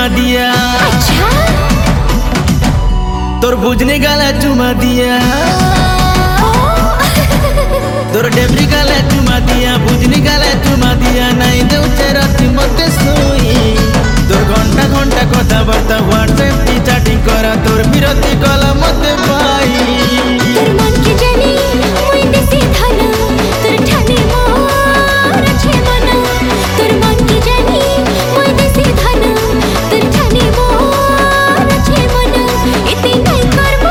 चुमा दिया। अच्छा तोर बुझने गाला चुमा दिया। तोर डेबरी गाला चुमा दिया, बुझनी गाला चुमा दिया। नहीं दे राती मते सोई तोर घंटा घंटा कथा बार्ता व्हाट्सएप चैटिंग करा तोर बिरती गला मते पाई। तोर मन के जानी मुई देसी धना तोर ठाने मोर छे मना। तोर मन के जानी मुई देसी धना तोर ठाने मोर छे मना। इते नहीं करबो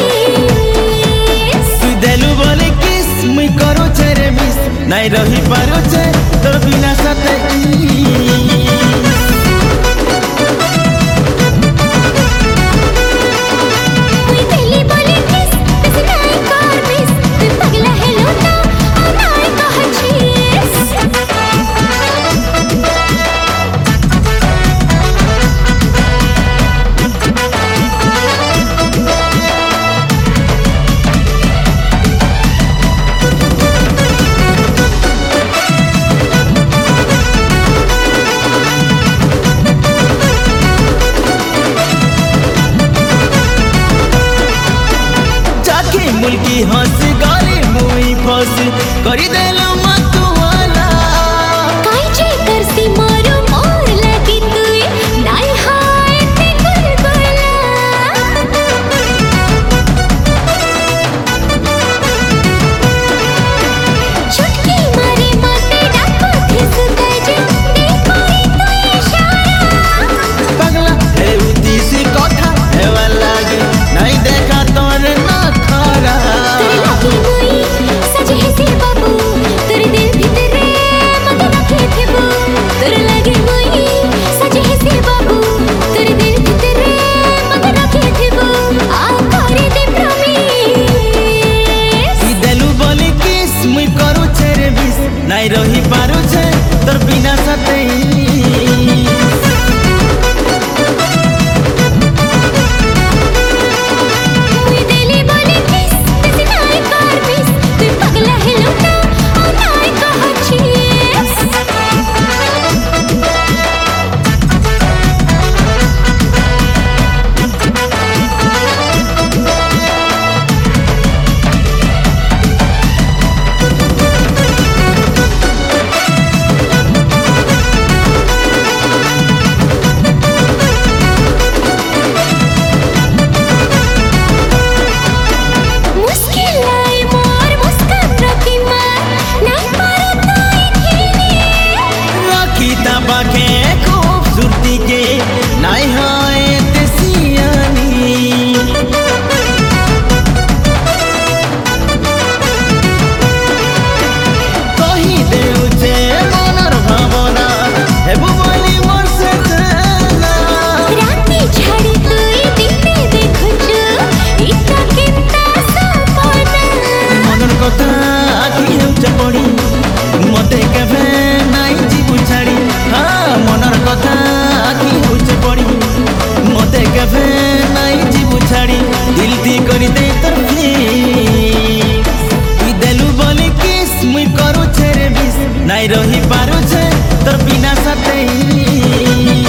मिस तू देलु बोले किस मुई करो छे रे मिस। नहीं रही पारो छे तोर बिना साथे मुल्की हंस गाली मुई फंस करी देलो मत वाला। काई जे करसी मारो मोर लगी तुई नाई हाय ते गुलगुला। चुटकी मारे मते डाको खिस गजे देखो तो इशारा। पगला है उतीसी कथा है वाला गे नहीं देखा तोर ना खारा। तेरे लगी मुई सजे से बाबू तेरे दिल भीतरे मत रखे थे वो। तेरे लगी मुई सजे से बाबू तेरे दिल भीतरे मत रखे थे वो। आ करे दे प्रॉमिस ई देलु बोली किस मुई करू छे रे बिस। नहीं रही पारू छे तोर बिना साथे खूबसूरती के नहीं हाय तेसियानी। कही देउ छे मनर भावना हेबु बोली मोर से जना। राती छाड़ी तुई दिने देखो जो इता कितना सपना। मनर कथा आखि हेउचे पड़ी मते केभे नहीं जीवु छाड़ी। हाँ मनर कथा आखि हेउचे पड़ी मते केभे नहीं जीवु छाड़ी। दिल दी करी दे तोर फिक्स तू देलु बोली किस मुई करू छे रे बिस। नहीं रही पारू छे तोर बिना साथे